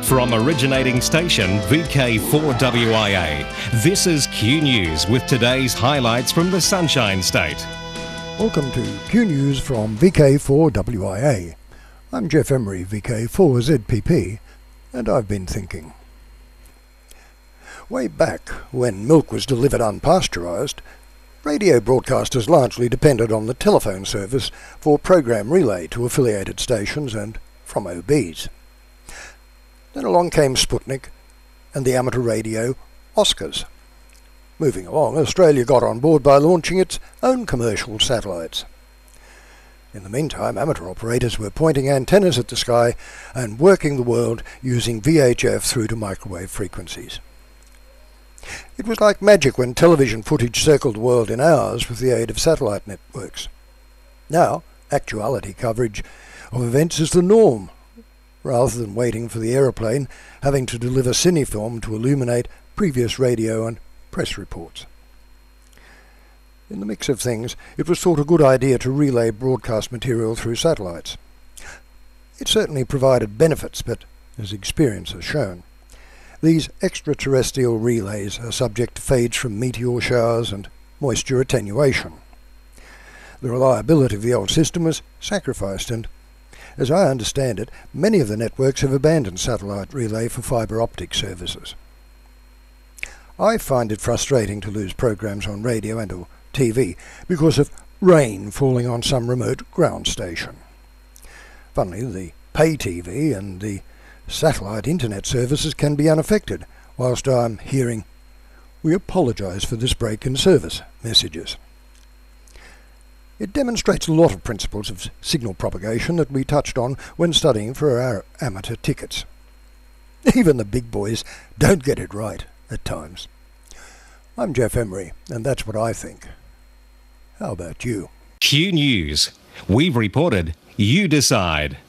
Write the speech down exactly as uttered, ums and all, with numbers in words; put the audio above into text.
From originating station V K four W I A, this is Q News with today's highlights from the Sunshine State. Welcome to Q News from V K four W I A. I'm Jeff Emery, V K four Z P P, and I've been thinking. Way back, when milk was delivered unpasteurised, radio broadcasters largely depended on the telephone service for program relay to affiliated stations and from O Bs. Then along came Sputnik and the amateur radio Oscars. Moving along, Australia got on board by launching its own commercial satellites. In the meantime, amateur operators were pointing antennas at the sky and working the world using V H F through to microwave frequencies. It was like magic when television footage circled the world in hours with the aid of satellite networks. Now, actuality coverage of events is the norm, rather than waiting for the aeroplane having to deliver cinefilm to illuminate previous radio and press reports. In the mix of things, it was thought a good idea to relay broadcast material through satellites. It certainly provided benefits, but as experience has shown, these extraterrestrial relays are subject to fades from meteor showers and moisture attenuation. The reliability of the old system was sacrificed, and as I understand it, many of the networks have abandoned satellite relay for fibre optic services. I find it frustrating to lose programs on radio and or T V because of rain falling on some remote ground station. Funnily, the pay T V and the satellite internet services can be unaffected, whilst I'm hearing, "We apologise for this break in service" messages. It demonstrates a lot of principles of signal propagation that we touched on when studying for our amateur tickets. Even the big boys don't get it right at times. I'm Jeff Emery, and that's what I think. How about you? Q News. We've reported, you decide.